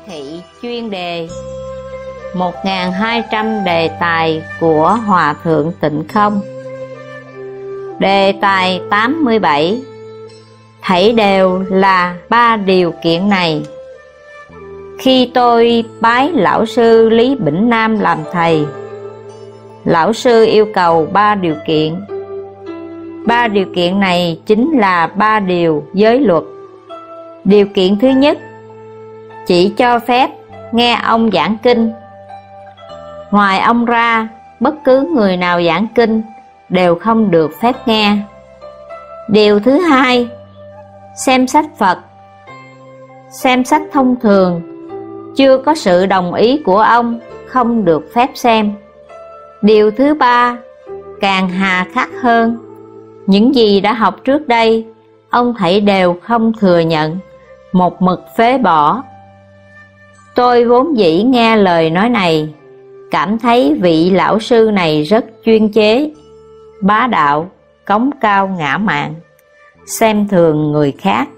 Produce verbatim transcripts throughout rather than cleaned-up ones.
thị chuyên đề một nghìn hai trăm đề tài của Hòa Thượng Tịnh Không. Đề tài tám mươi bảy. Thảy đều là ba điều kiện này. Khi tôi bái lão sư Lý Bỉnh Nam làm thầy, lão sư yêu cầu ba điều kiện. Ba điều kiện này chính là ba điều giới luật. Điều kiện thứ nhất, chỉ cho phép nghe ông giảng kinh. Ngoài ông ra, bất cứ người nào giảng kinh đều không được phép nghe. Điều thứ hai, xem sách Phật. Xem sách thông thường, chưa có sự đồng ý của ông, không được phép xem. Điều thứ ba, càng hà khắc hơn, những gì đã học trước đây, ông thảy đều không thừa nhận, một mực phế bỏ. Tôi vốn dĩ nghe lời nói này, cảm thấy vị lão sư này rất chuyên chế, bá đạo, cống cao ngã mạn, xem thường người khác.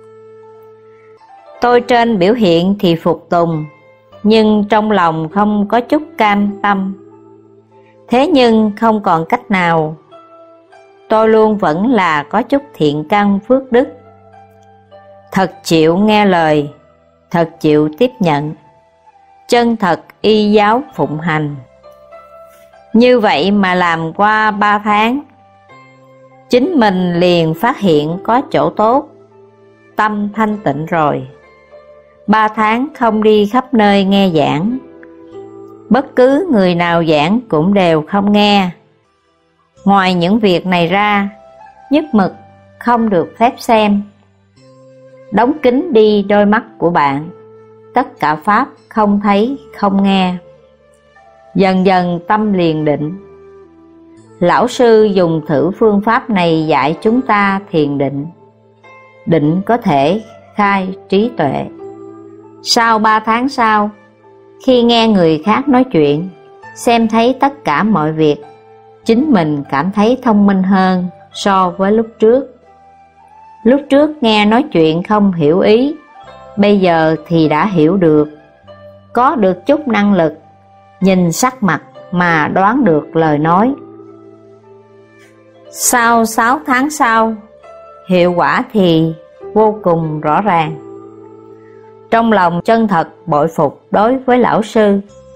Tôi trên biểu hiện thì phục tùng, nhưng trong lòng không có chút cam tâm. Thế nhưng không còn cách nào, tôi luôn vẫn là có chút thiện căn phước đức, thật chịu nghe lời, thật chịu tiếp nhận, chân thật y giáo phụng hành. Như vậy mà làm qua ba tháng, chính mình liền phát hiện có chỗ tốt, tâm thanh tịnh rồi. Ba tháng không đi khắp nơi nghe giảng, bất cứ người nào giảng cũng đều không nghe. Ngoài những việc này ra, nhất mực không được phép xem. Đóng kín đi đôi mắt của bạn, tất cả pháp không thấy không nghe. Dần dần tâm liền định. Lão sư dùng thử phương pháp này dạy chúng ta thiền định. Định có thể khai trí tuệ. Sau ba tháng sau, khi nghe người khác nói chuyện, xem thấy tất cả mọi việc, chính mình cảm thấy thông minh hơn so với lúc trước. Lúc trước nghe nói chuyện không hiểu ý, bây giờ thì đã hiểu được, có được chút năng lực, nhìn sắc mặt mà đoán được lời nói. Sau sáu tháng sau, hiệu quả thì vô cùng rõ ràng. Trong lòng chân thật bội phục đối với lão sư,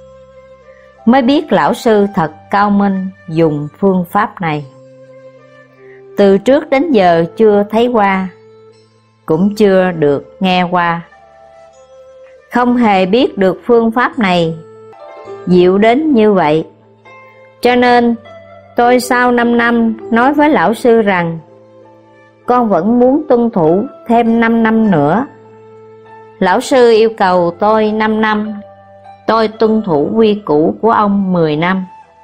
mới biết lão sư thật cao minh dùng phương pháp này. Từ trước đến giờ chưa thấy qua, cũng chưa được nghe qua, không hề biết được phương pháp này diệu đến như vậy. Cho nên tôi sau năm năm nói với lão sư rằng con vẫn muốn tuân thủ thêm năm năm nữa. Lão sư yêu cầu tôi năm năm, tôi tuân thủ quy củ của ông mười năm.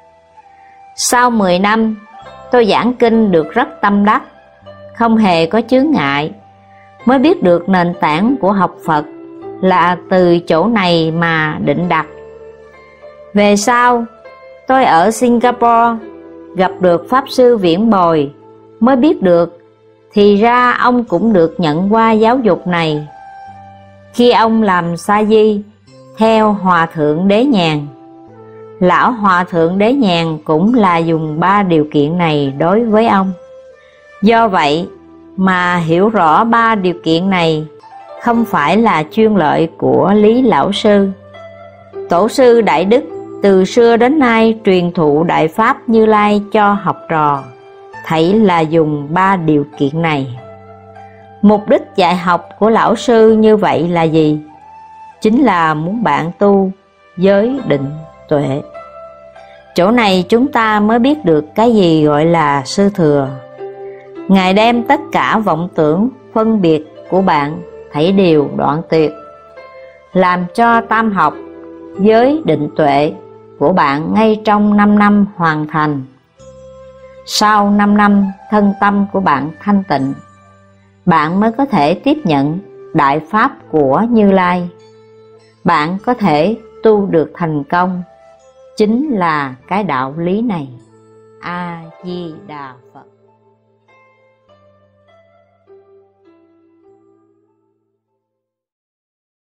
Sau mười năm, tôi giảng kinh được rất tâm đắc, không hề có chướng ngại, mới biết được nền tảng của học Phật là từ chỗ này mà định đặt. Về sau, tôi ở Singapore gặp được Pháp Sư Viễn Bồi, mới biết được thì ra ông cũng được nhận qua giáo dục này. Khi ông làm sa di theo Hòa Thượng Đế Nhàn, lão Hòa Thượng Đế Nhàn cũng là dùng ba điều kiện này đối với ông. Do vậy mà hiểu rõ ba điều kiện này không phải là chuyên lợi của Lý Lão Sư. Tổ sư Đại Đức từ xưa đến nay truyền thụ Đại Pháp Như Lai cho học trò, thảy là dùng ba điều kiện này. Mục đích dạy học của lão sư như vậy là gì? Chính là muốn bạn tu giới định tuệ. Chỗ này chúng ta mới biết được cái gì gọi là sư thừa. Ngài đem tất cả vọng tưởng phân biệt của bạn thảy đều đoạn tuyệt, làm cho tam học giới định tuệ của bạn ngay trong năm năm hoàn thành. Sau năm năm thân tâm của bạn thanh tịnh, bạn mới có thể tiếp nhận đại pháp của Như Lai. Bạn có thể tu được thành công, chính là cái đạo lý này. A Di Đà Phật.